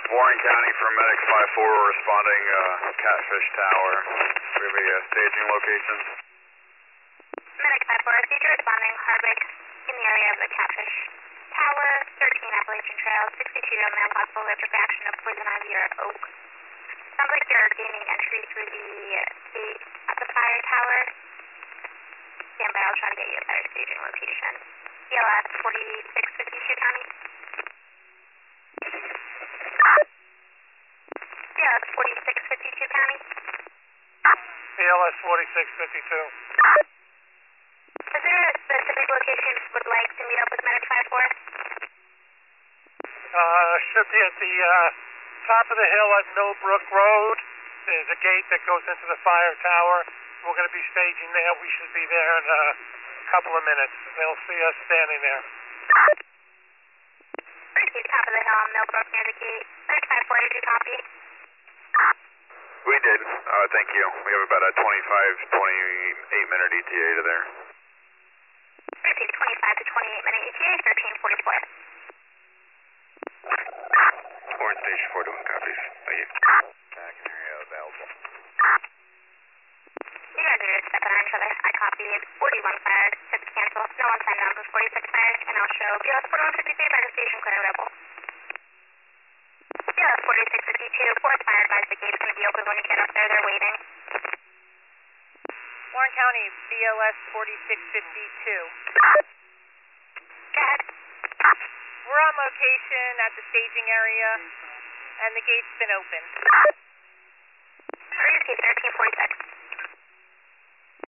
Warren County from Medic 5-4 responding, Catfish Tower. We have a staging location. Medic 5-4, staging responding, Hardwick in the area of the Catfish Tower, 13 Appalachian Trail, 62-year-old man, possible liquefaction of poison ivy or oak. Sounds like you're gaining entry through the gate at the fire tower. Stand by, I'll try to get you a better staging location. CLS 4652 County. CLS 4652 County. CLS 4652. Is there a specific location you would like to meet up with Medic 5-4? Should be at the top of the hill at Millbrook Road. There's a gate that goes into the fire tower. We're going to be staging there. We should be there in a couple of minutes. They'll see us standing there. Proceed top of the hill on Millbrook near the gate. Medic 5-4, did you copy? We did. Thank you. We have about a 28-minute ETA to there. Proceed 25 to 28-minute ETA, 1344. Warren Station 4 doing copies. Thank you. Tracking area available. You guys are just stepping on each other. I copied 41 fired, set to cancel. No one signed on for 46 fired, and I'll show BLS 4153 by the station clear rebel. BLS 4652, 4th fire advised the gate's going to be open when you get up there. They're waiting. Warren County, BLS 4652. Go ahead. We're on location at the staging area, and the gate's been opened. Proceed 1346.